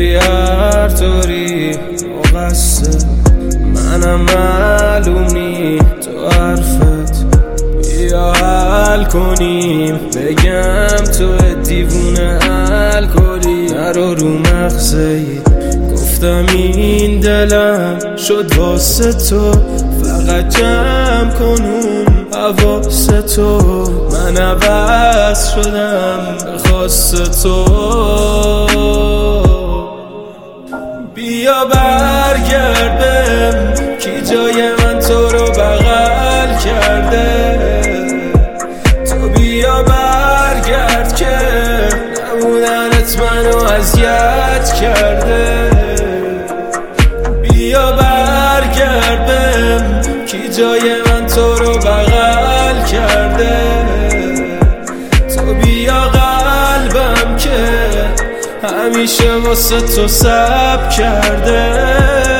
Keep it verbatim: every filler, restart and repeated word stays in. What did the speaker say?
میری هر طوری مقصر، منم معلوم نی تو حرفت. بیا حل کنیم، بگم تو دیوونه الکلی، نرو رو مغزی. گفتم این دلم شد واسه تو، فقط جمع کن اون حواس تو. من عوض شدم به خواست تو. بیا برگرد بهم، کی جای من تو رو بغل کرده. تو بیا برگرد که نبودنت منو اذیت کرده. بیا برگرد بهم، کی جای من تو رو بغل کرده. تو بیا قلبم که همیشه واسه تو صبر کرده.